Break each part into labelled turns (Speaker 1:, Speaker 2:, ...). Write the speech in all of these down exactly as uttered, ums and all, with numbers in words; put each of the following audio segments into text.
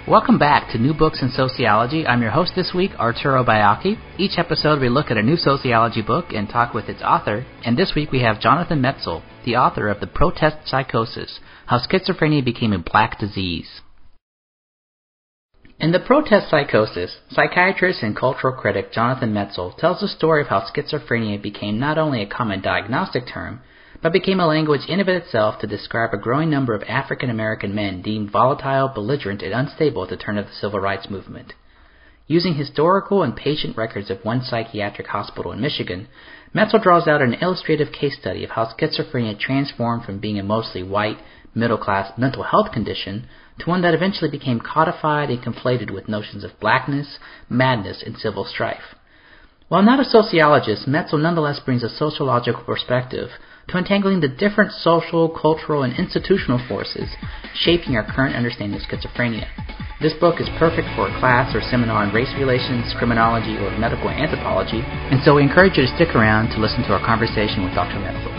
Speaker 1: Welcome back to New Books in Sociology. I'm your host this week, Arturo Baiocchi. Each episode we look at a new sociology book and talk with its author, and this week we have Jonathan Metzl, the author of The Protest Psychosis, How Schizophrenia Became a Black Disease. In The Protest Psychosis, psychiatrist and cultural critic Jonathan Metzl tells the story of how schizophrenia became not only a common diagnostic term, but became a language in of itself to describe a growing number of African American men deemed volatile, belligerent, and unstable at the turn of the civil rights movement. Using historical and patient records of one psychiatric hospital in Michigan, Metzl draws out an illustrative case study of how schizophrenia transformed from being a mostly white, middle-class mental health condition to one that eventually became codified and conflated with notions of blackness, madness, and civil strife. While not a sociologist, Metzl nonetheless brings a sociological perspective to untangling the different social, cultural, and institutional forces shaping our current understanding of schizophrenia. This book is perfect for a class or seminar on race relations, criminology, or medical anthropology, and so we encourage you to stick around to listen to our conversation with Doctor Metzl.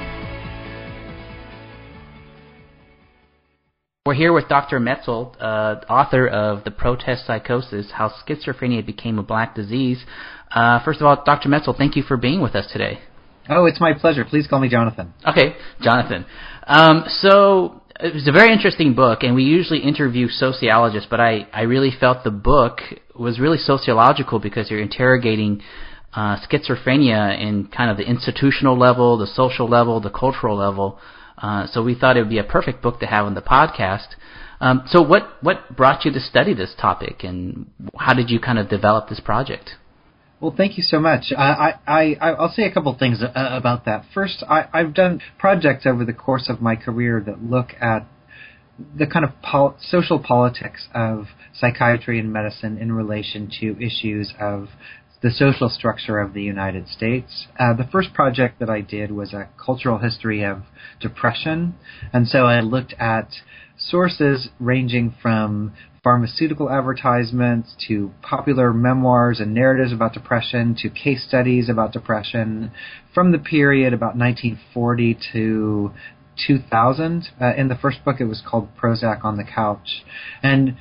Speaker 1: We're here with Doctor Metzl, uh, author of The Protest Psychosis, How Schizophrenia Became a Black Disease. Uh, first of all, Doctor Metzl, thank you for being with us today.
Speaker 2: Oh, it's my pleasure. Please call me Jonathan.
Speaker 1: Okay, Jonathan. Um, so it was a very interesting book, and we usually interview sociologists, but I, I really felt the book was really sociological because you're interrogating uh, schizophrenia in kind of the institutional level, the social level, the cultural level. Uh, so we thought it would be a perfect book to have on the podcast. Um, so what, what brought you to study this topic, and how did you kind of develop this project?
Speaker 2: Well, thank you so much. I, I, I, I'll say a couple things uh, about that. First, I, I've done projects over the course of my career that look at the kind of pol- social politics of psychiatry and medicine in relation to issues of the social structure of the United States. Uh, the first project that I did was a cultural history of depression, and so I looked at sources ranging from pharmaceutical advertisements to popular memoirs and narratives about depression to case studies about depression from the period about nineteen forty to two thousand. Uh, in the first book, it was called Prozac on the Couch. And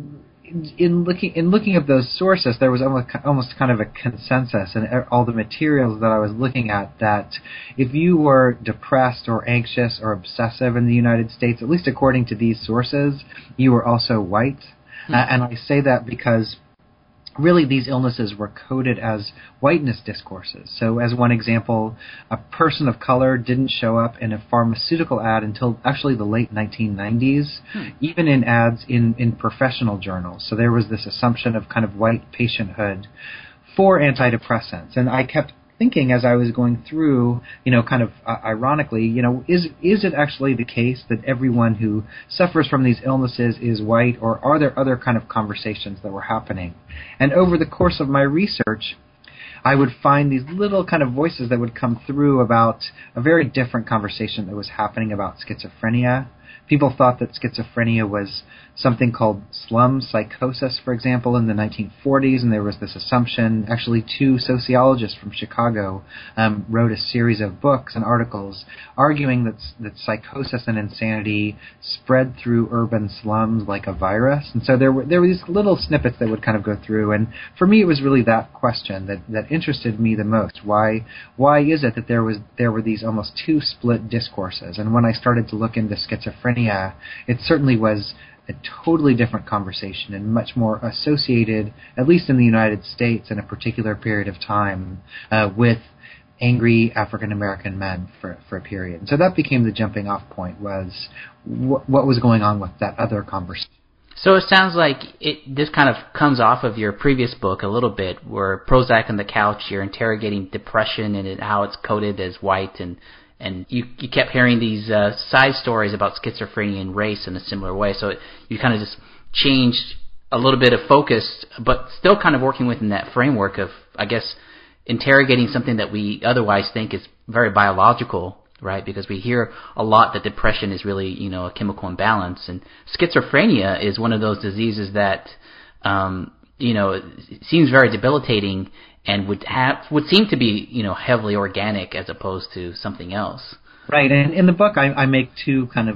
Speaker 2: in looking in looking at those sources, there was almost, almost kind of a consensus in all the materials that I was looking at that if you were depressed or anxious or obsessive in the United States, at least according to these sources, you were also white. Mm-hmm. Uh, and I say that because really these illnesses were coded as whiteness discourses. So as one example, a person of color didn't show up in a pharmaceutical ad until actually the late nineteen nineties, hmm. even in ads in, in professional journals. So there was this assumption of kind of white patienthood for antidepressants. And I kept thinking as I was going through, you know, kind of uh, ironically, you know, is is it actually the case that everyone who suffers from these illnesses is white, or are there other kind of conversations that were happening? And over the course of my research, I would find these little kind of voices that would come through about a very different conversation that was happening about schizophrenia. People thought that schizophrenia was something called slum psychosis, for example, in the nineteen forties, and there was this assumption. Actually, two sociologists from Chicago um, wrote a series of books and articles arguing that, that psychosis and insanity spread through urban slums like a virus. And so there were there were these little snippets that would kind of go through. And for me, it was really that question that, that interested me the most. Why why is it that there was there were these almost two split discourses? And when I started to look into schizophrenia, it certainly was a totally different conversation and much more associated, at least in the United States in a particular period of time, uh, with angry African American men for for a period. And so that became the jumping off point, was wh- what was going on with that other conversation.
Speaker 1: So it sounds like it, this kind of comes off of your previous book a little bit, where Prozac on the Couch, you're interrogating depression and it, how it's coded as white, and And you, you kept hearing these uh, side stories about schizophrenia and race in a similar way. So it, you kind of just changed a little bit of focus, but still kind of working within that framework of, I guess, interrogating something that we otherwise think is very biological, right? Because we hear a lot that depression is really, you know, a chemical imbalance. And schizophrenia is one of those diseases that, um, you know, it seems very debilitating and would have would seem to be, you know, heavily organic as opposed to something else.
Speaker 2: Right, and in the book I, I make two kind of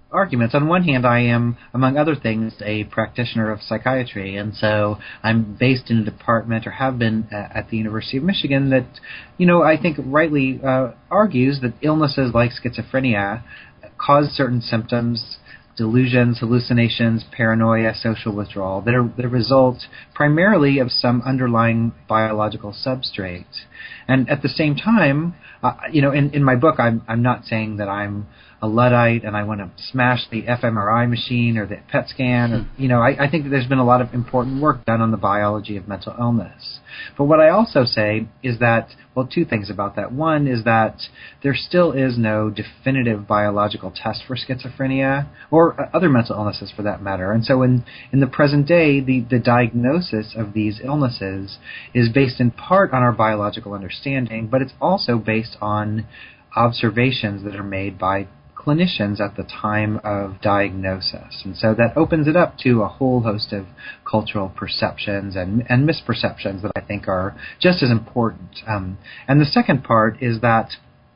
Speaker 2: arguments. On one hand, I am, among other things, a practitioner of psychiatry, and so I'm based in a department, or have been, uh, at the University of Michigan that, you know, I think rightly uh, argues that illnesses like schizophrenia cause certain symptoms, delusions, hallucinations, paranoia, social withdrawal, that are the result primarily of some underlying biological substrate. And at the same time, uh, you know, in, in my book, I'm, I'm not saying that I'm a Luddite and I want to smash the fMRI machine or the P E T scan. Or, you know, I, I think that there's been a lot of important work done on the biology of mental illness. But what I also say is that, well, two things about that. One is that there still is no definitive biological test for schizophrenia, or other mental illnesses for that matter. And so in, in the present day, the, the diagnosis of these illnesses is based in part on our biological understanding, but it's also based on observations that are made by clinicians at the time of diagnosis. And so that opens it up to a whole host of cultural perceptions and, and misperceptions that I think are just as important. Um, and the second part is that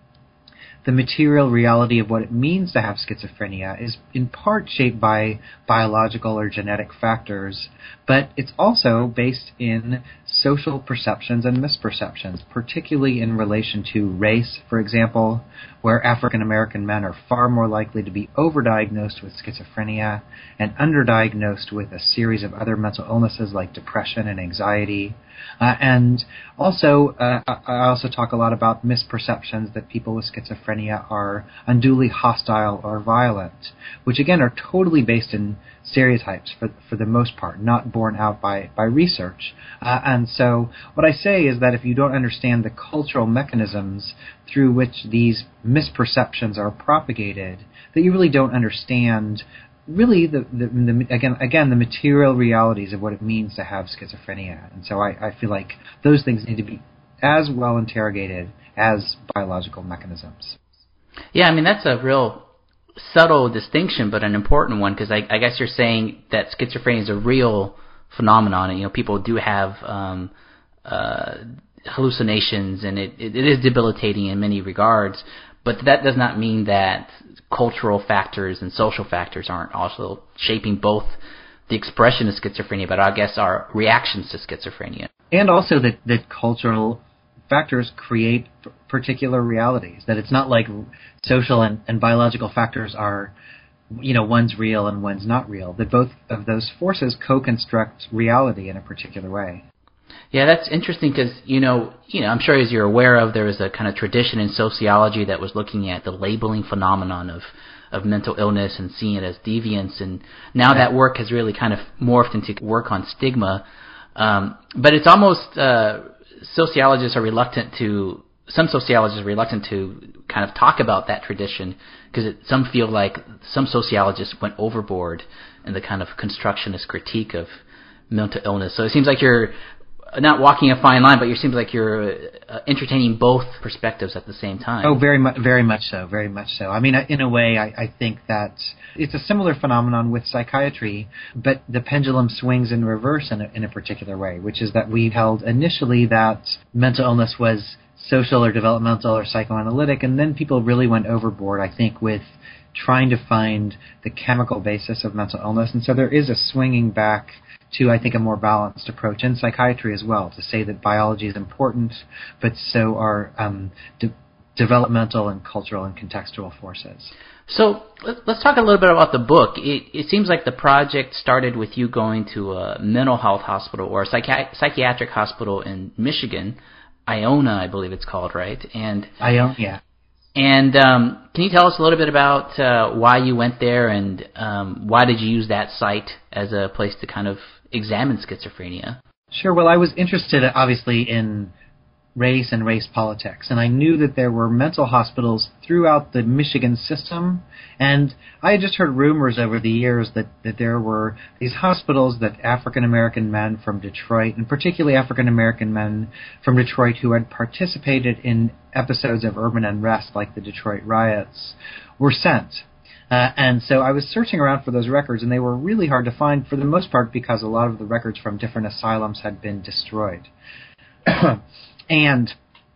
Speaker 2: the material reality of what it means to have schizophrenia is in part shaped by biological or genetic factors, but it's also based in social perceptions and misperceptions, particularly in relation to race, for example, where African American men are far more likely to be overdiagnosed with schizophrenia and underdiagnosed with a series of other mental illnesses like depression and anxiety. Uh, and also, uh, I also talk a lot about misperceptions that people with schizophrenia are unduly hostile or violent, which again are totally based in stereotypes for for the most part, not borne out by, by research. Uh, and so what I say is that if you don't understand the cultural mechanisms through which these misperceptions are propagated, that you really don't understand really the, the, the again again the material realities of what it means to have schizophrenia. And so I, I feel like those things need to be as well interrogated as biological mechanisms.
Speaker 1: Yeah, I mean that's a real subtle distinction, but an important one, because I, I guess you're saying that schizophrenia is a real phenomenon, and you know people do have um, uh, hallucinations, and it, it, it is debilitating in many regards. But that does not mean that cultural factors and social factors aren't also shaping both the expression of schizophrenia, but I guess our reactions to schizophrenia.
Speaker 2: And also that, that cultural factors create p- particular realities, that it's not like social and, and biological factors are, you know, one's real and one's not real, that both of those forces co-construct reality in a particular way.
Speaker 1: Yeah, that's interesting because, you know, you know, I'm sure as you're aware of, there was a kind of tradition in sociology that was looking at the labeling phenomenon of, of mental illness and seeing it as deviance, and now that work has really kind of morphed into work on stigma. Um, but it's almost, uh, sociologists are reluctant to, some sociologists are reluctant to kind of talk about that tradition because some feel like some sociologists went overboard in the kind of constructionist critique of mental illness. So it seems like you're not walking a fine line, but it seems like you're uh, entertaining both perspectives at the same time.
Speaker 2: Oh, very much, very much so, very much so. I mean, in a way, I, I think that it's a similar phenomenon with psychiatry, but the pendulum swings in reverse in a, in a particular way, which is that we held initially that mental illness was social or developmental or psychoanalytic, and then people really went overboard, I think, with trying to find the chemical basis of mental illness. And so there is a swinging back to, I think, a more balanced approach in psychiatry as well, to say that biology is important, but so are um, de- developmental and cultural and contextual forces.
Speaker 1: So let's talk a little bit about the book. It, it seems like the project started with you going to a mental health hospital or a psychi- psychiatric hospital in Michigan, Iona, I believe it's called, right? And
Speaker 2: Iona, yeah.
Speaker 1: And um, can you tell us a little bit about uh, why you went there, and um, why did you use that site as a place to kind of examine schizophrenia?
Speaker 2: Sure. Well, I was interested, obviously, in race and race politics, and I knew that there were mental hospitals throughout the Michigan system, and I had just heard rumors over the years that, that there were these hospitals that African-American men from Detroit, and particularly African-American men from Detroit who had participated in episodes of urban unrest like the Detroit riots, were sent. Uh, and so I was searching around for those records, and they were really hard to find, for the most part because a lot of the records from different asylums had been destroyed. And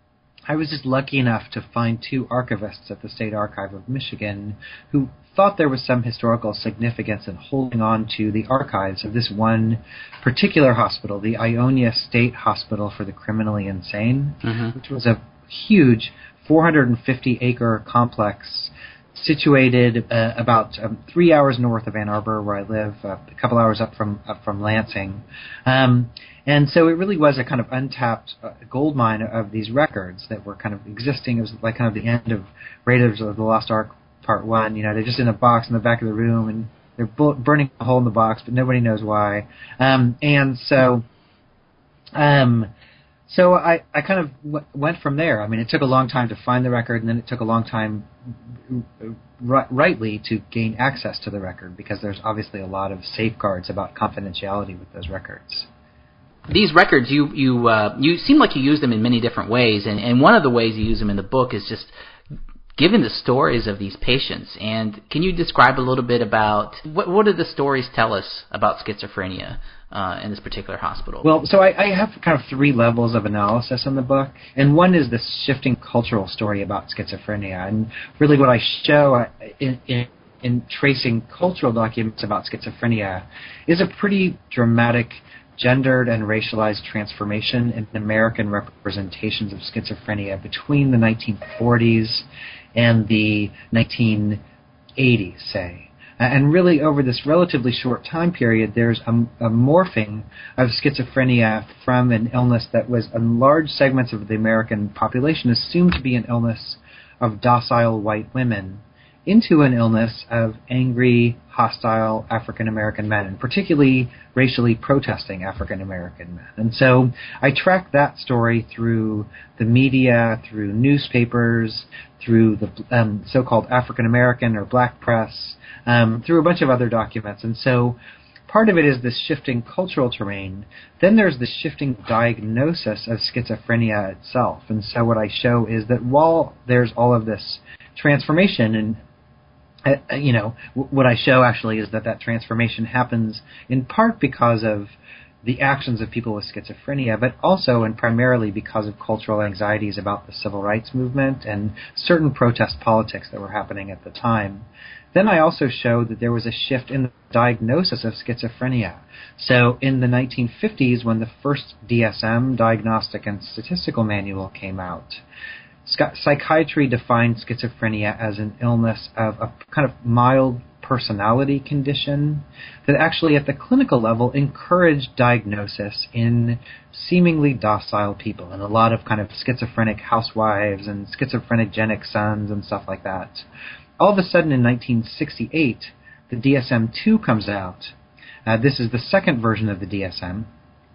Speaker 2: I was just lucky enough to find two archivists at the State Archive of Michigan who thought there was some historical significance in holding on to the archives of this one particular hospital, the Ionia State Hospital for the Criminally Insane, mm-hmm. which was a huge four hundred fifty acre complex situated uh, about um, three hours north of Ann Arbor, where I live, uh, a couple hours up from up from Lansing. Um, and so it really was a kind of untapped uh, gold mine of these records that were kind of existing. It was like kind of the end of Raiders of the Lost Ark Part One. You know, they're just in a box in the back of the room, and they're bu- burning a hole in the box, but nobody knows why. Um, and so, um, so I, I kind of w- went from there. I mean, it took a long time to find the record, and then it took a long time, r- rightly, to gain access to the record, because there's obviously a lot of safeguards about confidentiality with those records.
Speaker 1: These records, you you uh, you seem like you use them in many different ways, and, and one of the ways you use them in the book is just given the stories of these patients. And can you describe a little bit about what what do the stories tell us about schizophrenia uh, in this particular hospital?
Speaker 2: Well, so I, I have kind of three levels of analysis in the book, and one is this shifting cultural story about schizophrenia, and really what I show in, in, in tracing cultural documents about schizophrenia is a pretty dramatic gendered and racialized transformation in American representations of schizophrenia between the nineteen forties and the nineteen eighties, say. And really, over this relatively short time period, there's a, a morphing of schizophrenia from an illness that was, in large segments of the American population, assumed to be an illness of docile white women, into an illness of angry, hostile African-American men, and particularly racially protesting African-American men. And so I track that story through the media, through newspapers, through the um, so-called African-American or black press, um, through a bunch of other documents. And so part of it is this shifting cultural terrain. Then there's the shifting diagnosis of schizophrenia itself. And so what I show is that while there's all of this transformation, and Uh, you know, w- what I show actually is that that transformation happens in part because of the actions of people with schizophrenia, but also and primarily because of cultural anxieties about the civil rights movement and certain protest politics that were happening at the time. Then I also show that there was a shift in the diagnosis of schizophrenia. So in the nineteen fifties, when the first D S M, Diagnostic and Statistical Manual, came out, psychiatry defined schizophrenia as an illness of a kind of mild personality condition that actually at the clinical level encouraged diagnosis in seemingly docile people, and a lot of kind of schizophrenic housewives and schizophrenic sons and stuff like that. All of a sudden in nineteen sixty-eight, the D S M two comes out. Uh, this is the second version of the D S M.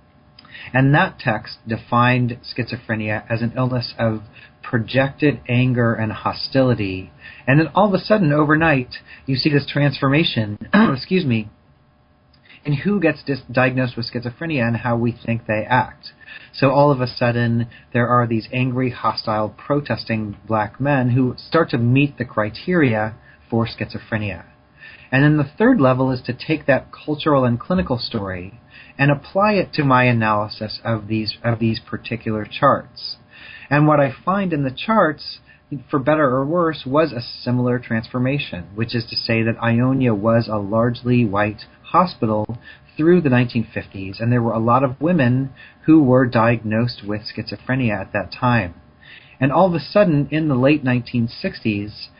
Speaker 2: And that text defined schizophrenia as an illness of projected anger and hostility. And then all of a sudden, overnight, you see this transformation, excuse me, in who gets dis- diagnosed with schizophrenia and how we think they act. So all of a sudden, there are these angry, hostile, protesting black men who start to meet the criteria for schizophrenia. And then the third level is to take that cultural and clinical story and apply it to my analysis of these of these particular charts. And what I find in the charts, for better or worse, was a similar transformation, which is to say that Ionia was a largely white hospital through the nineteen fifties, and there were a lot of women who were diagnosed with schizophrenia at that time. And all of a sudden, in the late nineteen sixties,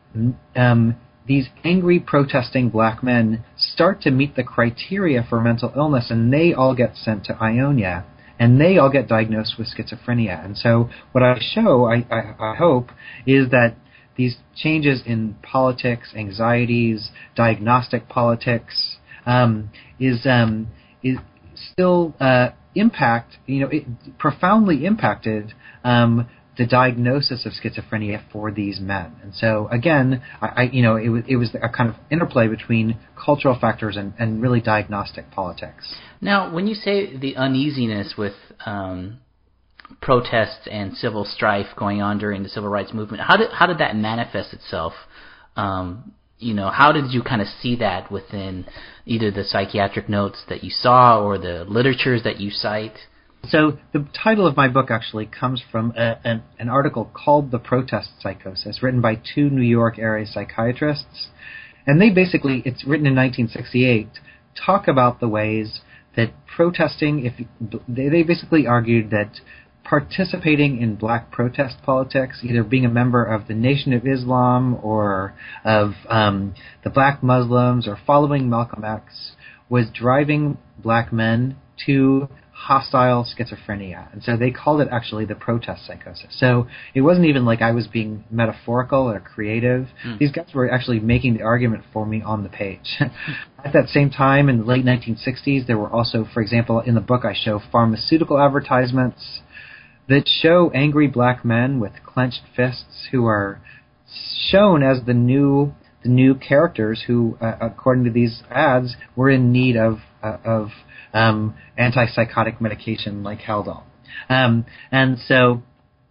Speaker 2: um, these angry, protesting black men start to meet the criteria for mental illness, and they all get sent to Ionia, and they all get diagnosed with schizophrenia. And so what I show, I, I, I hope, is that these changes in politics, anxieties, diagnostic politics, um, is um, is still uh, impact, you know, it profoundly impacted um, the diagnosis of schizophrenia for these men. And so again, I, I you know, it was it was a kind of interplay between cultural factors and, and really diagnostic politics.
Speaker 1: Now, when you say the uneasiness with um, protests and civil strife going on during the civil rights movement, how did how did that manifest itself? Um, you know, how did you kind of see that within either the psychiatric notes that you saw or the literatures that you cite?
Speaker 2: So the title of my book actually comes from a, an, an article called The Protest Psychosis, written by two New York area psychiatrists. And they basically, it's written in nineteen sixty-eight, talk about the ways that protesting, if they, they basically argued that participating in black protest politics, either being a member of the Nation of Islam or of um, the Black Muslims or following Malcolm X, was driving black men to hostile schizophrenia. And so they called it actually the protest psychosis. So it wasn't even like I was being metaphorical or creative. Mm. These guys were actually making the argument for me on the page. At that same time, in the late nineteen sixties, there were also, for example, in the book I show pharmaceutical advertisements that show angry black men with clenched fists who are shown as the new the new characters who, uh, according to these ads, were in need of uh, of um, antipsychotic medication like Haldol. Um, and so,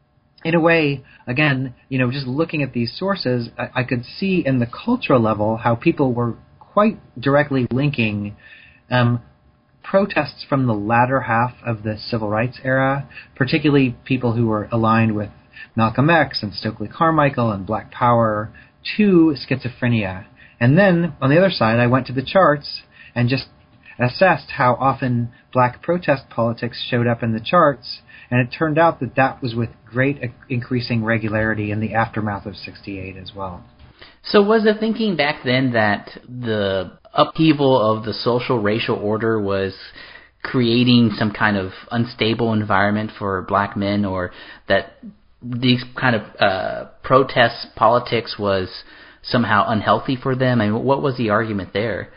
Speaker 2: in a way, again, you know, just looking at these sources, I, I could see in the cultural level how people were quite directly linking um, protests from the latter half of the civil rights era, particularly people who were aligned with Malcolm X and Stokely Carmichael and Black Power, to schizophrenia. And then, on the other side, I went to the charts and just assessed how often black protest politics showed up in the charts, and it turned out that that was with great increasing regularity in the aftermath of sixty-eight as well.
Speaker 1: So was the thinking back then that the upheaval of the social racial order was creating some kind of unstable environment for black men, or that these kind of uh, protest politics was somehow unhealthy for them? I mean, what was the argument there?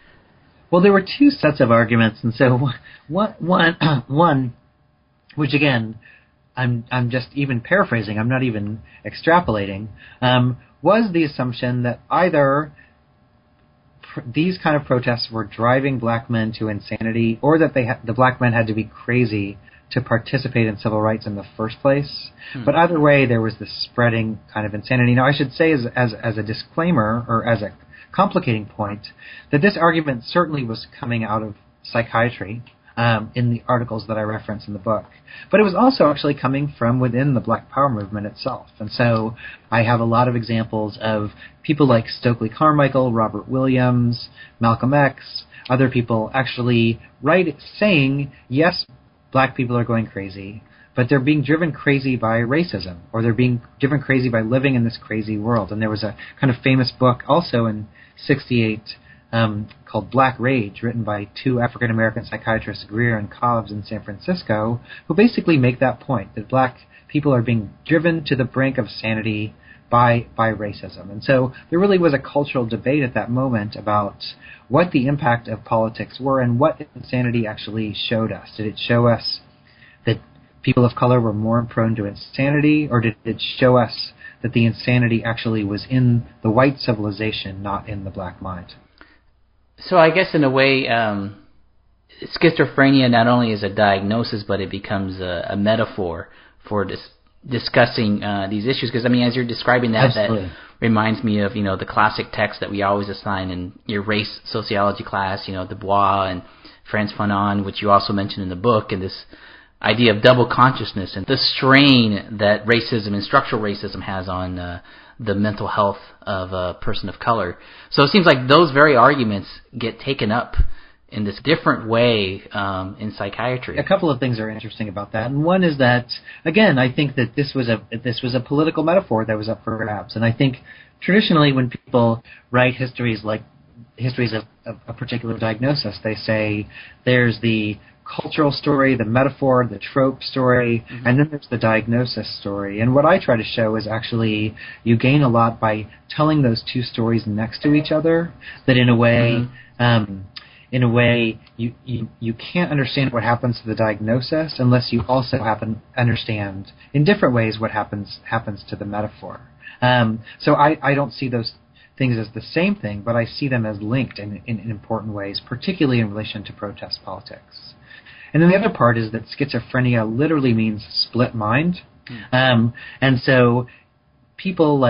Speaker 2: Well, there were two sets of arguments, and so one, one, one, which again, I'm I'm just even paraphrasing. I'm not even extrapolating. Um, was the assumption that either pr- these kind of protests were driving black men to insanity, or that they ha- the black men had to be crazy to participate in civil rights in the first place. Hmm. But either way, there was this spreading kind of insanity. Now, I should say as as, as a disclaimer, or as a complicating point, that this argument certainly was coming out of psychiatry um, in the articles that I reference in the book. But it was also actually coming from within the Black Power movement itself. And so I have a lot of examples of people like Stokely Carmichael, Robert Williams, Malcolm X, other people actually right saying, yes, black people are going crazy, but they're being driven crazy by racism, or they're being driven crazy by living in this crazy world. And there was a kind of famous book also in sixty-eight um, called Black Rage, written by two African-American psychiatrists, Greer and Cobbs, in San Francisco, who basically make that point, that black people are being driven to the brink of sanity by by racism. And so there really was a cultural debate at that moment about what the impact of politics were and what insanity actually showed us. Did it show us that people of color were more prone to insanity, or did it show us that the insanity actually was in the white civilization, not in the black mind?
Speaker 1: So I guess in a way, um, schizophrenia not only is a diagnosis, but it becomes a, a metaphor for dis- discussing uh, these issues. Because, I mean, as you're describing that,
Speaker 2: Absolutely.
Speaker 1: that reminds me of, you know, the classic text that we always assign in your race sociology class, you know, Du Bois and Frantz Fanon, which you also mentioned in the book, and this idea of double consciousness and the strain that racism and structural racism has on uh, the mental health of a person of color. So it seems like those very arguments get taken up in this different way um, in psychiatry.
Speaker 2: A couple of things are interesting about that, and one is that, again, I think that this was a this was a political metaphor that was up for grabs, and I think traditionally when people write histories like histories of, of a particular diagnosis, they say there's the cultural story, the metaphor, the trope story, mm-hmm. and then there's the diagnosis story. And what I try to show is actually you gain a lot by telling those two stories next to each other, that in a way, mm-hmm. um, in a way, you, you, you can't understand what happens to the diagnosis unless you also happen understand in different ways what happens happens to the metaphor. Um, so I, I don't see those things as the same thing, but I see them as linked in, in, in important ways, particularly in relation to protest politics. And then the other part is that schizophrenia literally means split mind. Mm. Um, and so people like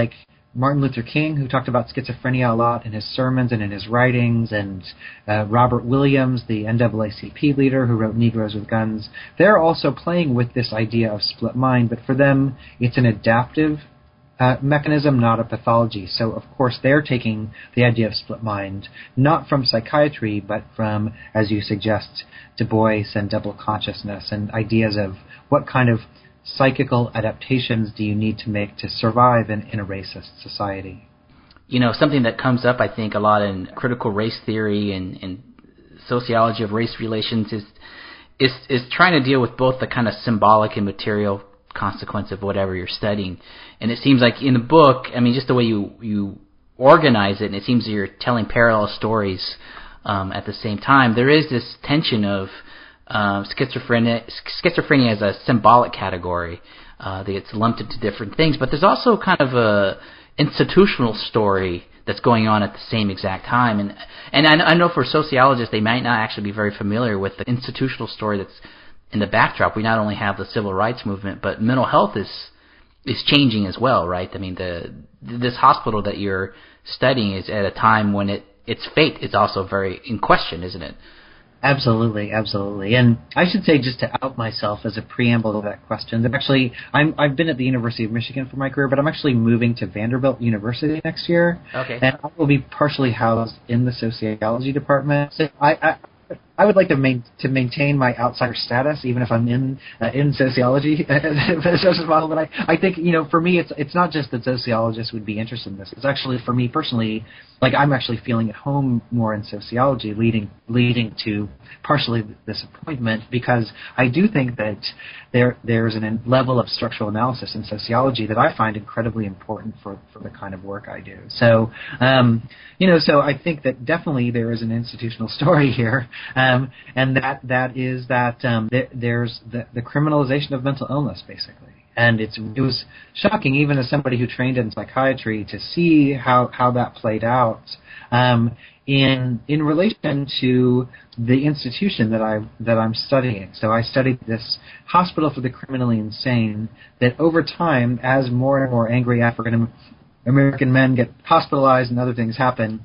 Speaker 2: Martin Luther King, who talked about schizophrenia a lot in his sermons and in his writings, and uh, Robert Williams, the N double A C P leader who wrote Negroes with Guns, they're also playing with this idea of split mind, but for them it's an adaptive uh, mechanism, not a pathology. So, of course, they're taking the idea of split mind not from psychiatry, but from, as you suggest, Du Bois and double consciousness and ideas of what kind of psychical adaptations do you need to make to survive in, in a racist society?
Speaker 1: You know, something that comes up, I think, a lot in critical race theory and, and sociology of race relations is, is is trying to deal with both the kind of symbolic and material consequence of whatever you're studying. And it seems like in the book, I mean, just the way you, you organize it, and it seems that you're telling parallel stories um, at the same time, there is this tension of Uh, schizophrenia, schizophrenia as a symbolic category uh, that gets lumped into different things, but there's also kind of a institutional story that's going on at the same exact time. And and I, I know for sociologists, they might not actually be very familiar with the institutional story that's in the backdrop. We not only have the civil rights movement, but mental health is is changing as well, right? I mean, the this hospital that you're studying is at a time when it its fate is also very in question, isn't it?
Speaker 2: Absolutely, absolutely. And I should say, just to out myself as a preamble to that question, that actually I'm, I've been at the University of Michigan for my career, but I'm actually moving to Vanderbilt University next year.
Speaker 1: Okay.
Speaker 2: And I will be partially housed in the sociology department. So I, I, I would like to, main, to maintain my outsider status, even if I'm in uh, in sociology as a social model. But I, I think, you know, for me, it's it's not just that sociologists would be interested in this. It's actually, for me personally, like I'm actually feeling at home more in sociology, leading leading to partially this appointment, because I do think that there there's a level of structural analysis in sociology that I find incredibly important for, for the kind of work I do. So, um, you know, so I think that definitely there is an institutional story here, um, and that that is that um, there, there's the, the criminalization of mental illness, basically. And it's it was shocking, even as somebody who trained in psychiatry, to see how, how that played out um, in in relation to the institution that I that I'm studying. So I studied this hospital for the criminally insane. That over time, as more and more angry African American men get hospitalized and other things happen,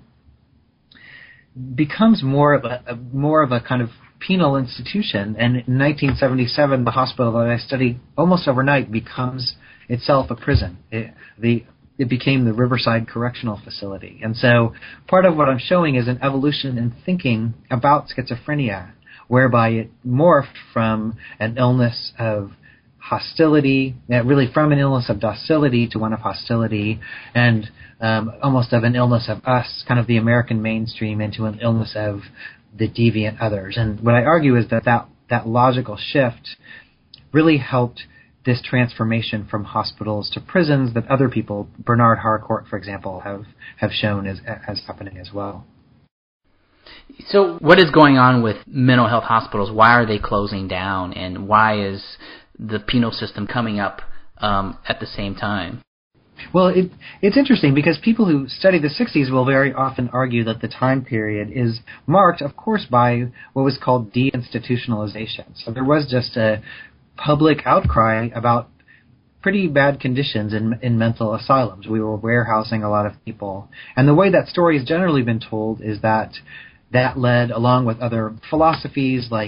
Speaker 2: becomes more of a, a more of a kind of penal institution. And in nineteen seventy-seven, the hospital that I studied almost overnight becomes itself a prison. It, the it became the Riverside Correctional Facility. And so part of what I'm showing is an evolution in thinking about schizophrenia, whereby it morphed from an illness of hostility, really from an illness of docility to one of hostility, and um, almost of an illness of us, kind of the American mainstream, into an illness of the deviant others. And what I argue is that that, that logical shift really helped this transformation from hospitals to prisons that other people, Bernard Harcourt, for example, have, have shown as, as happening as well.
Speaker 1: So what is going on with mental health hospitals? Why are they closing down? And why is the penal system coming up um, at the same time?
Speaker 2: Well, it, it's interesting because people who study the sixties will very often argue that the time period is marked, of course, by what was called deinstitutionalization. So there was just a public outcry about pretty bad conditions in, in mental asylums. We were warehousing a lot of people. And the way that story has generally been told is that that led, along with other philosophies like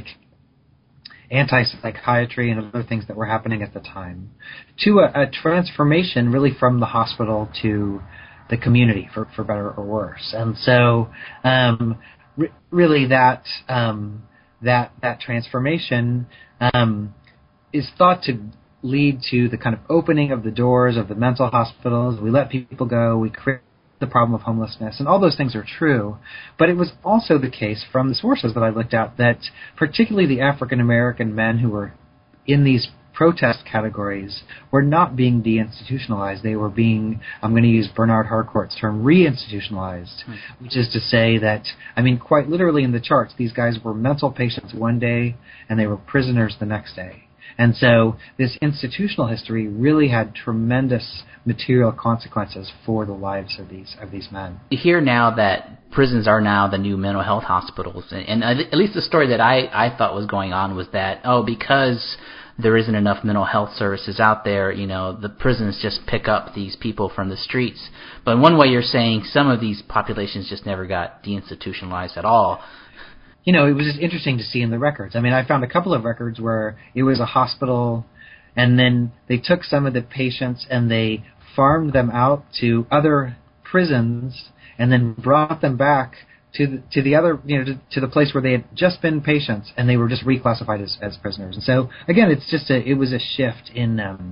Speaker 2: anti-psychiatry and other things that were happening at the time, to a, a transformation really from the hospital to the community, for, for better or worse. And so um, re- really that um, that that transformation um, is thought to lead to the kind of opening of the doors of the mental hospitals. We let people go, we create the problem of homelessness, and all those things are true. But it was also the case from the sources that I looked at that particularly the African American men who were in these protest categories were not being deinstitutionalized. They were being, I'm going to use Bernard Harcourt's term, reinstitutionalized, mm. which is to say that, I mean, quite literally in the charts, these guys were mental patients one day and they were prisoners the next day. And so this institutional history really had tremendous material consequences for the lives of these of these men.
Speaker 1: You hear now that prisons are now the new mental health hospitals. And, and at least the story that I, I thought was going on was that, oh, because there isn't enough mental health services out there. You know, the prisons just pick up these people from the streets. But in one way, you're saying some of these populations just never got deinstitutionalized at all.
Speaker 2: You know, it was just interesting to see in the records. I mean, I found a couple of records where it was a hospital, and then they took some of the patients and they farmed them out to other prisons, and then brought them back to the, to the other, you know, to, to the place where they had just been patients, and they were just reclassified as, as prisoners. And so, again, it's just a, it was a shift in um,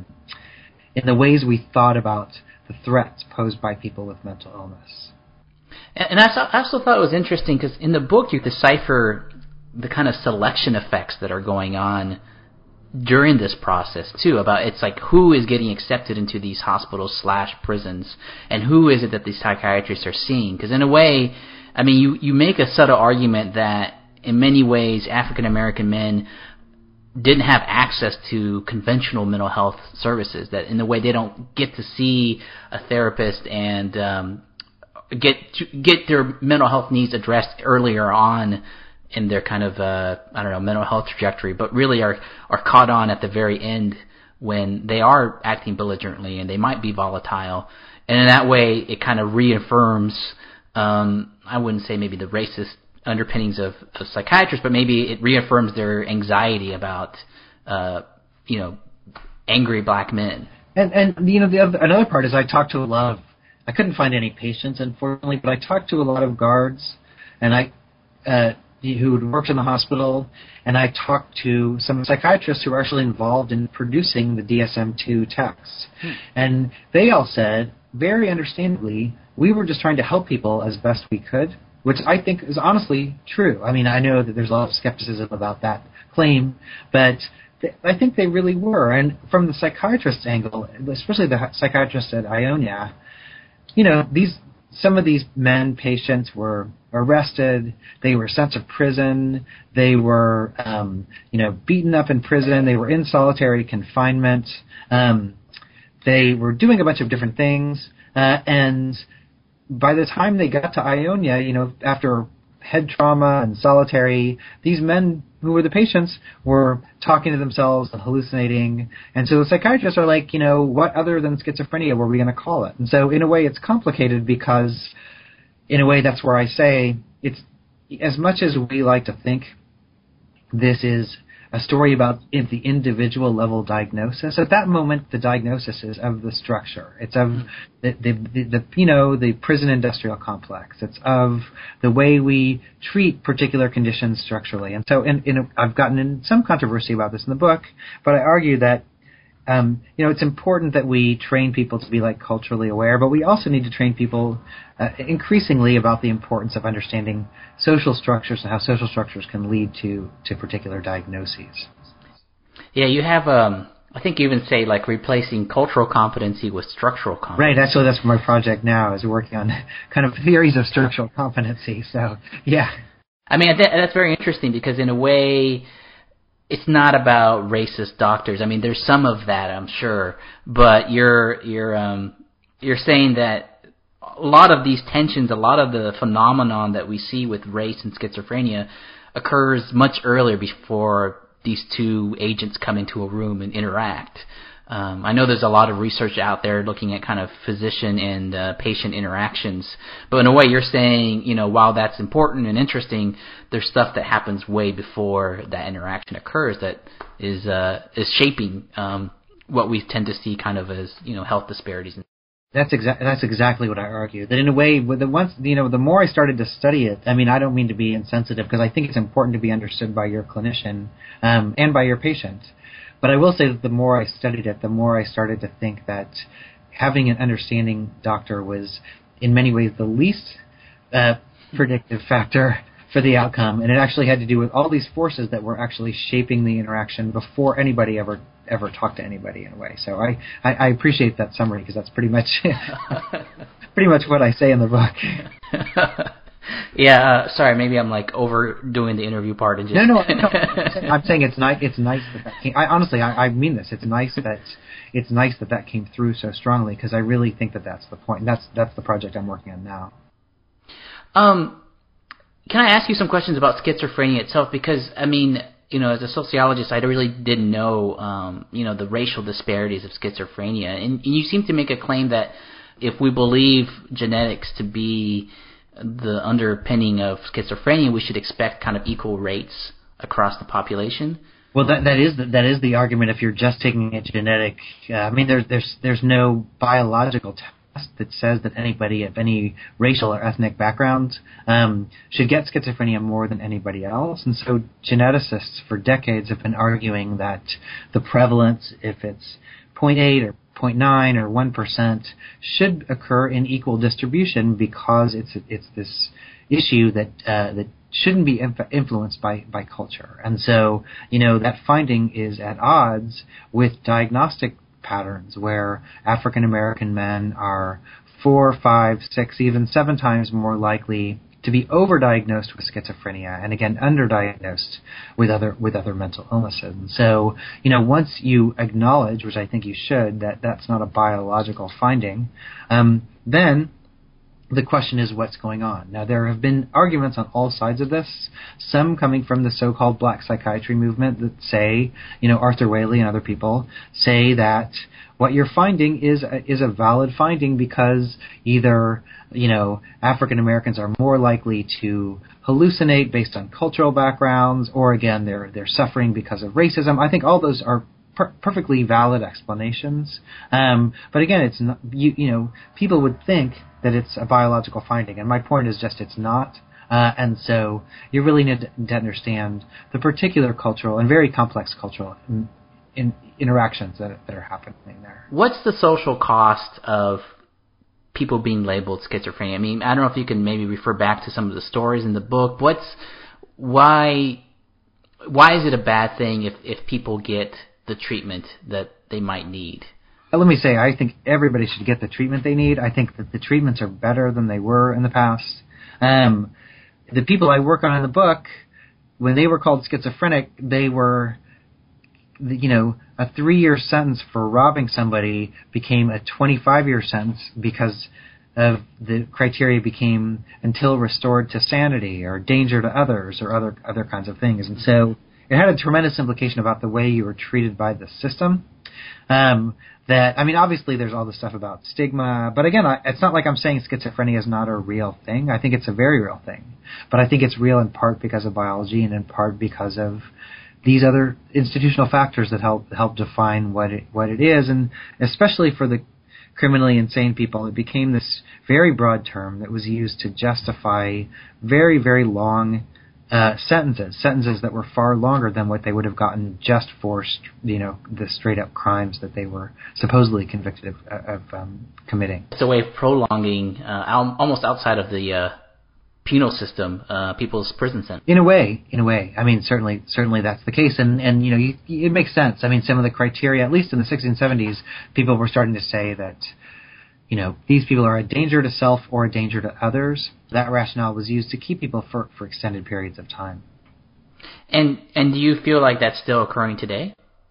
Speaker 2: in the ways we thought about the threats posed by people with mental illness.
Speaker 1: And I also thought it was interesting because in the book you decipher the kind of selection effects that are going on during this process too. About it's like who is getting accepted into these hospitals slash prisons, and who is it that these psychiatrists are seeing? Because in a way, I mean, you you make a subtle argument that in many ways African American men didn't have access to conventional mental health services. That in a way they don't get to see a therapist and um, get to get their mental health needs addressed earlier on in their kind of uh, I don't know mental health trajectory, but really are are caught on at the very end when they are acting belligerently and they might be volatile, and in that way it kind of reaffirms um, I wouldn't say maybe the racist underpinnings of, of psychiatrists, but maybe it reaffirms their anxiety about uh, you know angry black men. And
Speaker 2: and you know the other, another part is I talked to a lot of I couldn't find any patients, unfortunately, but I talked to a lot of guards, and I, uh, who had worked in the hospital, and I talked to some psychiatrists who were actually involved in producing the D S M two texts. Hmm. And they all said, very understandably, we were just trying to help people as best we could, which I think is honestly true. I mean, I know that there's a lot of skepticism about that claim, but th- I think they really were. And from the psychiatrist's angle, especially the psychiatrist at Ionia, you know, these some of these men patients were arrested. They were sent to prison. They were, um, you know, beaten up in prison. They were in solitary confinement. Um, they were doing a bunch of different things. Uh, and by the time they got to Ionia, you know, after head trauma and solitary, these men who were the patients were talking to themselves and hallucinating. And so the psychiatrists are like, you know, what other than schizophrenia were we going to call it? And so in a way it's complicated because in a way that's where I say it's as much as we like to think this is a story about the individual level diagnosis. At that moment, the diagnosis is of the structure. It's of the, the, the, the you know the prison industrial complex. It's of the way we treat particular conditions structurally. And so, in, in a, I've gotten in some controversy about this in the book, but I argue that um, you know it's important that we train people to be like culturally aware, but we also need to train people uh, increasingly about the importance of understanding social structures and how social structures can lead to, to particular diagnoses.
Speaker 1: Yeah, you have, um, I think you even say like replacing cultural competency with structural competency.
Speaker 2: Right, actually that's my project now, is working on kind of theories of structural competency, so yeah.
Speaker 1: I mean, that's very interesting because in a way it's not about racist doctors. I mean, there's some of that, I'm sure, but you're, you're, um, you're saying that a lot of these tensions, a lot of the phenomenon that we see with race and schizophrenia occurs much earlier before these two agents come into a room and interact. Um, I know there's a lot of research out there looking at kind of physician and uh, patient interactions, but in a way you're saying, you know, while that's important and interesting, there's stuff that happens way before that interaction occurs that is uh, is shaping um, what we tend to see kind of as, you know, health disparities.
Speaker 2: That's exactly that's exactly what I argue. That in a way, with the once you know, the more I started to study it, I mean, I don't mean to be insensitive because I think it's important to be understood by your clinician um, and by your patient. But I will say that the more I studied it, the more I started to think that having an understanding doctor was, in many ways, the least uh, predictive factor for the outcome, and it actually had to do with all these forces that were actually shaping the interaction before anybody ever ever talked to anybody in a way. So I, I, I appreciate that summary because that's pretty much pretty much what I say in the book.
Speaker 1: Yeah, uh, sorry, maybe I'm like overdoing the interview part and just
Speaker 2: no, no, no. I'm saying it's nice. It's nice that that came. I honestly, I, I mean this. It's nice that it's nice that that came through so strongly because I really think that that's the point. And that's that's the project I'm working on now.
Speaker 1: Um. Can I ask you some questions about schizophrenia itself? Because, I mean, you know, as a sociologist, I really didn't know, um, you know, the racial disparities of schizophrenia. And, and you seem to make a claim that if we believe genetics to be the underpinning of schizophrenia, we should expect kind of equal rates across the population.
Speaker 2: Well, that that is the, that is the argument. If you're just taking a genetic, uh, I mean, there's there's there's no biological test that says that anybody of any racial or ethnic background um, should get schizophrenia more than anybody else. And so geneticists for decades have been arguing that the prevalence, if it's zero point eight or zero point nine or one percent, should occur in equal distribution because it's it's this issue that uh, that shouldn't be inf- influenced by, by culture. And so, you know, that finding is at odds with diagnostic patterns where African American men are four, five, six, even seven times more likely to be overdiagnosed with schizophrenia, and again underdiagnosed with other with other mental illnesses. And so, you know, once you acknowledge, which I think you should, that that's not a biological finding, um, then the question is what's going on. Now, there have been arguments on all sides of this, some coming from the so-called black psychiatry movement that say, you know, Arthur Whaley and other people say that what you're finding is a, is a valid finding because either, you know, African Americans are more likely to hallucinate based on cultural backgrounds, or again, they're they're suffering because of racism. I think all those are Per- perfectly valid explanations, um, but again, it's not, you, you know, people would think that it's a biological finding, and my point is just it's not, uh, and so you really need to, to understand the particular cultural and very complex cultural in, in interactions that, that are happening there.
Speaker 1: What's the social cost of people being labeled schizophrenia? I mean, I don't know if you can maybe refer back to some of the stories in the book. What's why why is it a bad thing if, if people get the treatment that they might need?
Speaker 2: Let me say, I think everybody should get the treatment they need. I think that the treatments are better than they were in the past. Um, the people I work on in the book, when they were called schizophrenic, they were, you know, a three-year sentence for robbing somebody became a twenty-five-year sentence because of the criteria became until restored to sanity or danger to others or other other kinds of things. And so it had a tremendous implication about the way you were treated by the system. Um, that, I mean, obviously there's all this stuff about stigma, but again, I, it's not like I'm saying schizophrenia is not a real thing. I think it's a very real thing. But I think it's real in part because of biology and in part because of these other institutional factors that help help define what it what it is, and especially for the criminally insane people, it became this very broad term that was used to justify very, very long uh, sentences, sentences that were far longer than what they would have gotten just for, you know, the straight-up crimes that they were supposedly convicted of, of um, committing.
Speaker 1: It's a way of prolonging, uh, al- almost outside of the uh, penal system, uh, people's prison sentence.
Speaker 2: In a way, in a way. I mean, certainly, certainly that's the case, and and you know, you, it makes sense. I mean, some of the criteria, at least in the sixties and seventies, people were starting to say that, you know, these people are a danger to self or a danger to others. That rationale was used to keep people for, for extended periods of time.
Speaker 1: And and do you feel like that's still occurring today?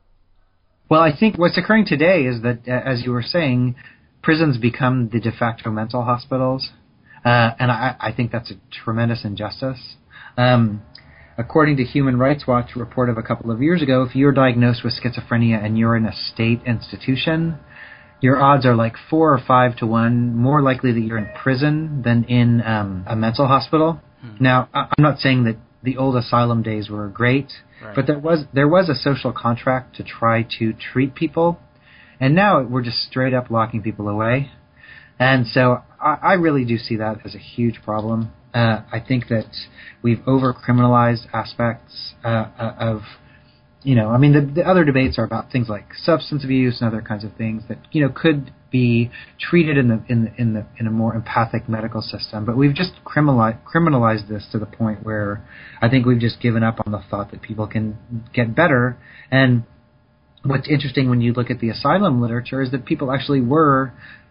Speaker 2: Well, I think what's occurring today is that, as you were saying, prisons become the de facto mental hospitals. Uh, and I, I think that's a tremendous injustice. Um, according to Human Rights Watch report of a couple of years ago, if you're diagnosed with schizophrenia and you're in a state institution, your odds are like four or five to one more likely that you're in prison than in um, a mental hospital. Hmm. Now, I'm not saying that the old asylum days were great, right, but there was there was a social contract to try to treat people, and now we're just straight up locking people away. And so I, I really do see that as a huge problem. Uh, I think that we've over-criminalized aspects uh, of, you know, I mean, the, the other debates are about things like substance abuse and other kinds of things that, you know, could be treated in the in the in the in a more empathic medical system. But we've just criminalized criminalized this to the point where I think we've just given up on the thought that people can get better. And what's interesting when you look at the asylum literature is that people actually were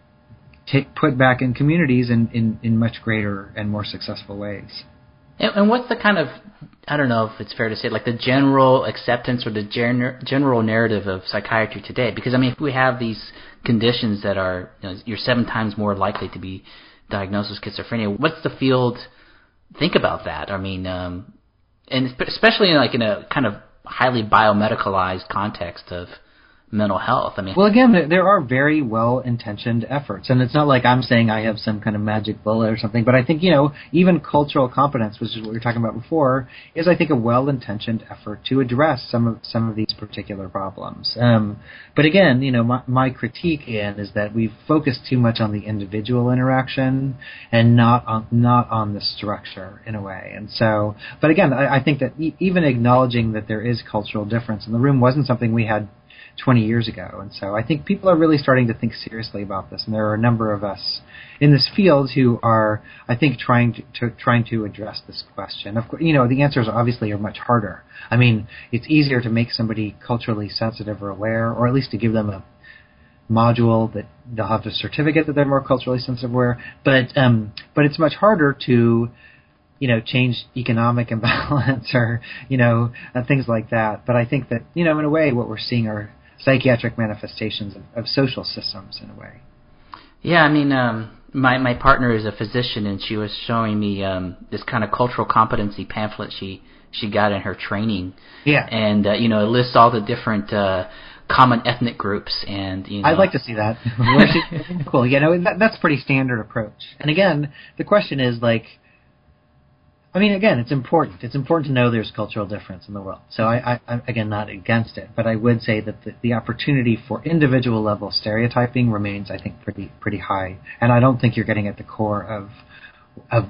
Speaker 2: Take, put back in communities in, in, in much greater and more successful ways.
Speaker 1: And, and what's the kind of, I don't know if it's fair to say, like the general acceptance or the gener- general narrative of psychiatry today? Because, I mean, if we have these conditions that are, you know, you're seven times more likely to be diagnosed with schizophrenia, what's the field think about that? I mean, um, and especially in like in a kind of highly biomedicalized context of mental health. I mean,
Speaker 2: well, again, there are very well-intentioned efforts, and it's not like I'm saying I have some kind of magic bullet or something, but I think, you know, even cultural competence, which is what we were talking about before, is, I think, a well-intentioned effort to address some of some of these particular problems. Um, but again, you know, my, my critique, Ian, is that we've focused too much on the individual interaction and not on not on the structure in a way. And so, but again, I, I think that e- even acknowledging that there is cultural difference in the room wasn't something we had twenty years ago. And so I think people are really starting to think seriously about this. And there are a number of us in this field who are, I think, trying to, to trying to address this question. Of course, you know, the answers obviously are much harder. I mean, it's easier to make somebody culturally sensitive or aware, or at least to give them a module that they'll have a certificate that they're more culturally sensitive aware. But um, but it's much harder to, you know, change economic imbalance or, you know, uh, things like that. But I think that, you know, in a way, what we're seeing are psychiatric manifestations of, of social systems in a way.
Speaker 1: Yeah, I mean, um, my my partner is a physician, and she was showing me um, this kind of cultural competency pamphlet she she got in her training.
Speaker 2: Yeah,
Speaker 1: and uh, you know, it lists all the different uh, common ethnic groups, and you know,
Speaker 2: I'd like to see that. Cool. You know, that, that's a pretty standard approach. And again, the question is like, I mean, again, it's important. It's important to know there's cultural difference in the world. So I, I, I'm, again, not against it. But I would say that the, the opportunity for individual level stereotyping remains, I think, pretty pretty high. And I don't think you're getting at the core of of,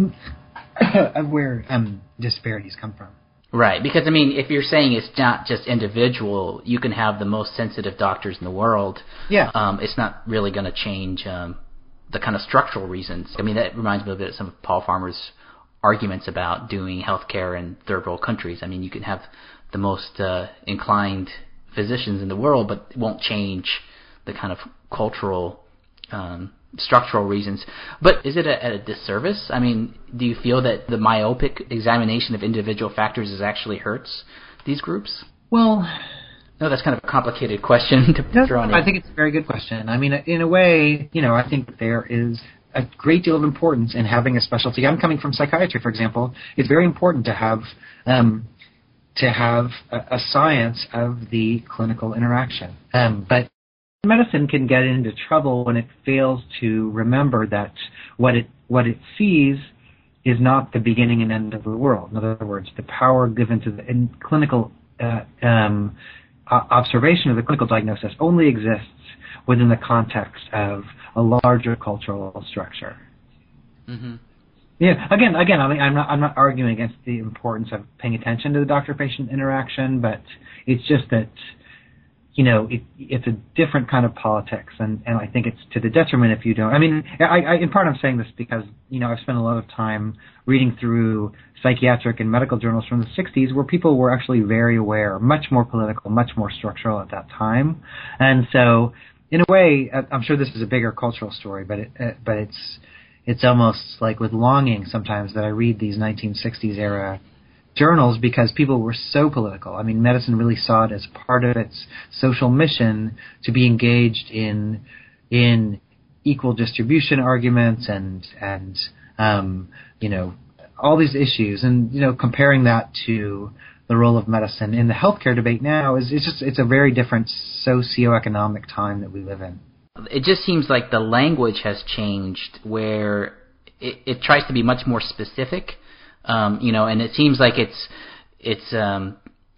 Speaker 2: of where um, disparities come from.
Speaker 1: Right, because, I mean, if you're saying it's not just individual, you can have the most sensitive doctors in the world.
Speaker 2: Yeah.
Speaker 1: Um, it's not really going to change um, the kind of structural reasons. I mean, that reminds me a bit of some of Paul Farmer's arguments about doing healthcare in third world countries. I mean, you can have the most uh, inclined physicians in the world, but it won't change the kind of cultural, um, structural reasons. But is it a, at a disservice? I mean, do you feel that the myopic examination of individual factors is actually hurts these groups?
Speaker 2: Well,
Speaker 1: no, that's kind of a complicated question to
Speaker 2: no,
Speaker 1: draw in.
Speaker 2: I think it's a very good question. I mean, in a way, you know, I think there is a great deal of importance in having a specialty. I'm coming from psychiatry, for example. It's very important to have um, to have a, a science of the clinical interaction. Um, but medicine can get into trouble when it fails to remember that what it what it sees is not the beginning and end of the world. In other words, the power given to the in clinical uh, um, observation of the clinical diagnosis only exists within the context of a larger cultural structure. Mm-hmm. Yeah. Again, again, I mean, I'm not, I'm not arguing against the importance of paying attention to the doctor-patient interaction, but it's just that, you know, it, it's a different kind of politics, and, and I think it's to the detriment if you don't. I mean, I, I, in part I'm saying this because, you know, I've spent a lot of time reading through psychiatric and medical journals from the sixties where people were actually very aware, much more political, much more structural at that time. And so, in a way, I'm sure this is a bigger cultural story, but it, uh, but it's it's almost like with longing sometimes that I read these nineteen sixties era journals because people were so political. I mean, medicine really saw it as part of its social mission to be engaged in in equal distribution arguments and and um, you know, all these issues, and you know, comparing that to the role of medicine in the healthcare debate now is it's just it's a very different socioeconomic time that we live in.
Speaker 1: It just seems like the language has changed where it, it tries to be much more specific, um, you know, and it seems like it's it's um,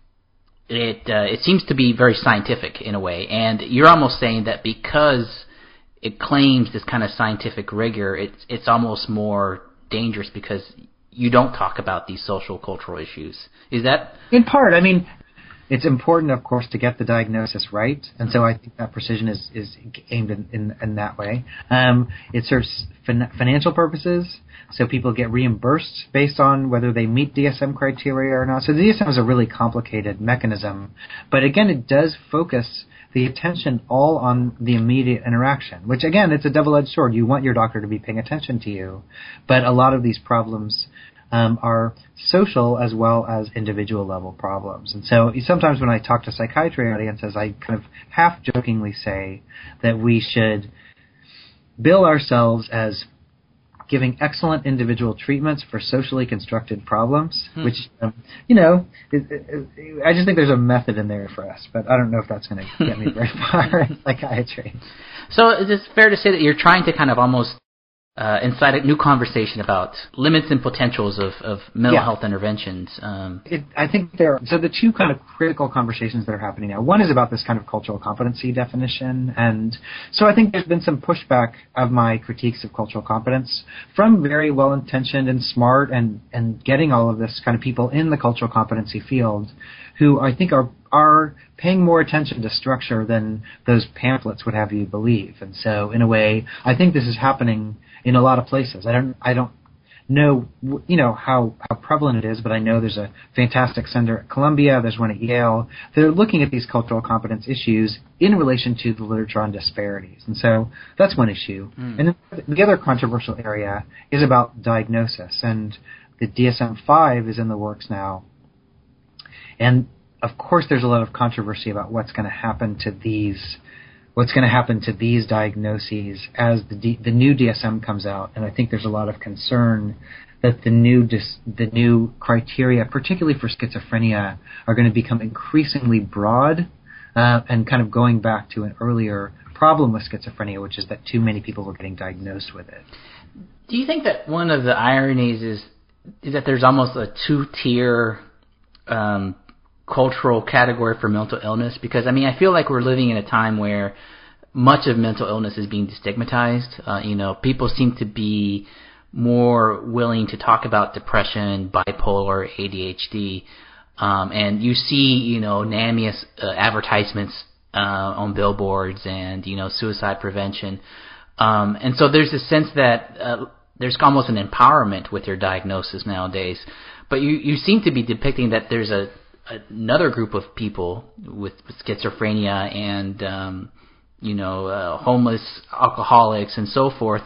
Speaker 1: it uh, it seems to be very scientific in a way, and you're almost saying that because it claims this kind of scientific rigor, it's it's almost more dangerous because you don't talk about these social cultural issues. Is that
Speaker 2: in part? I mean, it's important, of course, to get the diagnosis right, and so I think that precision is, is aimed in, in, in that way. Um, it serves fin- financial purposes, so people get reimbursed based on whether they meet D S M criteria or not. So the D S M is a really complicated mechanism, but again, it does focus the attention all on the immediate interaction, which again, it's a double-edged sword. You want your doctor to be paying attention to you, but a lot of these problems um, are social as well as individual level problems. And so sometimes when I talk to psychiatry audiences, I kind of half-jokingly say that we should bill ourselves as giving excellent individual treatments for socially constructed problems,
Speaker 1: hmm.
Speaker 2: which, um, you know, it, it, it, I just think there's a method in there for us, but I don't know if that's going to get me very far in psychiatry.
Speaker 1: So is it fair to say that you're trying to kind of almost uh, incite a new conversation about limits and potentials of, of mental
Speaker 2: yeah.
Speaker 1: health interventions? Um,
Speaker 2: it, I think there are, so the two kind of critical conversations that are happening now, one is about this kind of cultural competency definition, and so I think there's been some pushback of my critiques of cultural competence from very well-intentioned and smart and, and getting all of this kind of people in the cultural competency field who I think are are paying more attention to structure than those pamphlets would have you believe. And so, in a way, I think this is happening in a lot of places. I don't, I don't know, you know, how, how prevalent it is, but I know there's a fantastic center at Columbia, there's one at Yale. They're looking at these cultural competence issues in relation to the literature on disparities. And so that's one issue. Mm. And then the other controversial area is about diagnosis. And the D S M five is in the works now. And of course, there's a lot of controversy about what's going to happen to these, what's going to happen to these diagnoses as the D, the new D S M comes out, and I think there's a lot of concern that the new dis, the new criteria, particularly for schizophrenia, are going to become increasingly broad, uh, and kind of going back to an earlier problem with schizophrenia, which is that too many people were getting diagnosed with it.
Speaker 1: Do you think that one of the ironies is is that there's almost a two-tier um, cultural category for mental illness? Because, I mean, I feel like we're living in a time where much of mental illness is being destigmatized. Uh, you know, people seem to be more willing to talk about depression, bipolar, A D H D, um, and you see, you know, NAMI uh, advertisements uh, on billboards and, you know, suicide prevention. Um, and so there's a sense that uh, there's almost an empowerment with your diagnosis nowadays. But you, you seem to be depicting that there's a another group of people with, with schizophrenia and, um, you know, uh, homeless alcoholics and so forth,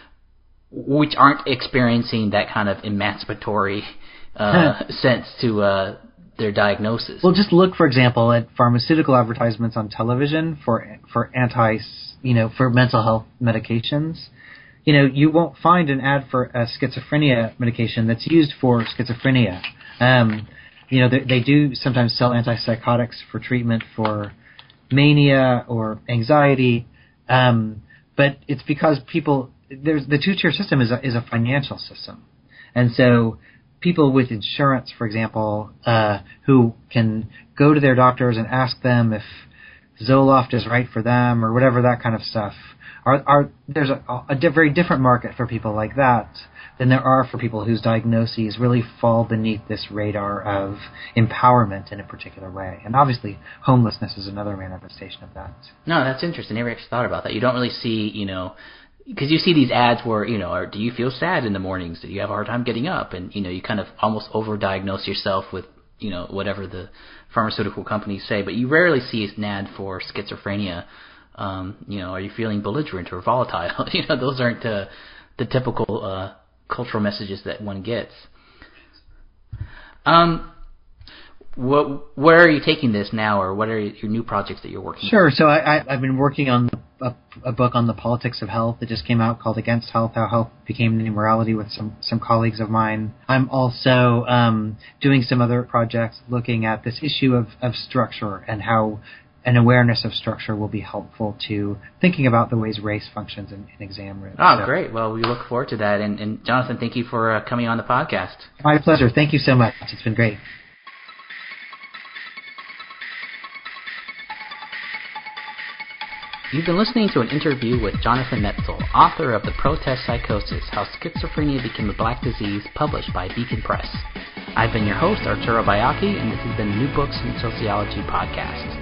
Speaker 1: which aren't experiencing that kind of emancipatory uh, sense to uh, their diagnosis.
Speaker 2: Well, just look, for example, at pharmaceutical advertisements on television for for anti, you know, for mental health medications. You know, you won't find an ad for a schizophrenia medication that's used for schizophrenia. Um, you know, they, they do sometimes sell antipsychotics for treatment for mania or anxiety, um, but it's because people there's the two-tier system is a, is a financial system, and so people with insurance, for example, uh, who can go to their doctors and ask them if Zoloft is right for them or whatever, that kind of stuff. Are, are there's a, a di- very different market for people like that than there are for people whose diagnoses really fall beneath this radar of empowerment in a particular way. And obviously, homelessness is another manifestation of that.
Speaker 1: No, that's interesting. I never actually thought about that. You don't really see, you know, because you see these ads where, you know, or do you feel sad in the mornings? Do you have a hard time getting up? And, you know, you kind of almost overdiagnose yourself with, you know, whatever the pharmaceutical companies say. But you rarely see an ad for schizophrenia. Um, you know, are you feeling belligerent or volatile? You know, those aren't uh, the typical uh, cultural messages that one gets. Um, what, where are you taking this now, or what are your new projects that you're working on?
Speaker 2: Sure. So I, I, I've been working on a, a book on the politics of health that just came out called Against Health, How Health Became the New Morality with some, some colleagues of mine. I'm also um, doing some other projects looking at this issue of, of structure and how an awareness of structure will be helpful to thinking about the ways race functions in, in exam rooms.
Speaker 1: Oh,
Speaker 2: so,
Speaker 1: great. Well, we look forward to that. And, and Jonathan, thank you for uh, coming on the podcast.
Speaker 2: My pleasure. Thank you so much. It's been great.
Speaker 1: You've been listening to an interview with Jonathan Metzl, author of The Protest Psychosis, How Schizophrenia Became a Black Disease, published by Beacon Press. I've been your host, Arturo Baiocchi, and this has been the New Books in Sociology podcast.